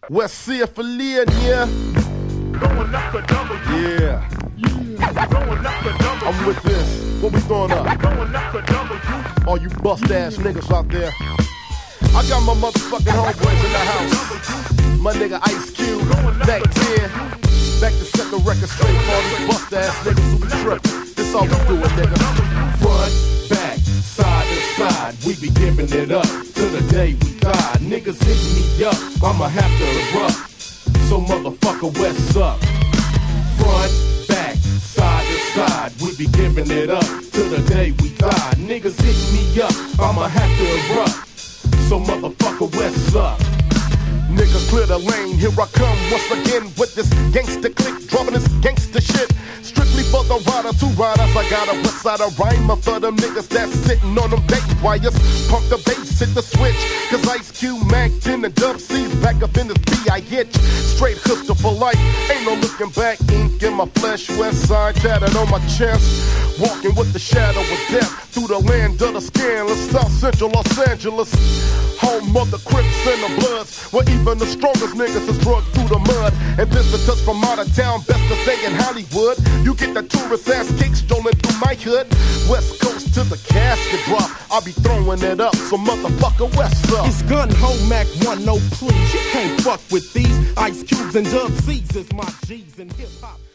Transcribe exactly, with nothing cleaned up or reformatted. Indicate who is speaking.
Speaker 1: West Sea Affiliate, yeah.
Speaker 2: Going up the W.
Speaker 1: Yeah.
Speaker 2: Going up the W.
Speaker 1: I'm with this. What we throwing up?
Speaker 2: Going up the W.
Speaker 1: All you bust ass niggas out there. I got my motherfucking homeboys in the house. My nigga Ice Cube, back ten. Back to set the record straight for all these bust ass niggas who be trippin'. This all we do it, nigga.
Speaker 3: Front, back, side to side, we be giving it up till the day we die. Niggas hit me up, I'ma have to erupt. So motherfucker, what's up? Front, back, side to side, we be giving it up till the day we die. Niggas hit me up, I'ma have to erupt. So motherfucker, what's up?
Speaker 1: Nigga, clear the lane, here I come once again with this gangster click, dropping this gangster shit. Strictly for the riders who riders, I got a west side of rhymer for them niggas that's sitting on them dating wires. Pump the bass, hit the switch, cause Ice Cube, Mac ten, and Dub C's back up in this B I itch. Straight hustler for life, ain't no looking back, ink in my flesh, west side tatted on my chest. Walking with the shadow of death through the land of the scandalous, South Central Los Angeles. Home of the Crips and the Bloods, where even the strongest niggas is drugged through the mud. And visitors from out of town, best to stay in Hollywood. You get the tourist ass kick strolling through my hood. West Coast to the casket drop, I'll be throwing it up, so motherfucker, what's up?
Speaker 4: It's Gun Ho Mac one, no please. You can't fuck with these Ice Cubes and Dub C's is my G's in hip hop.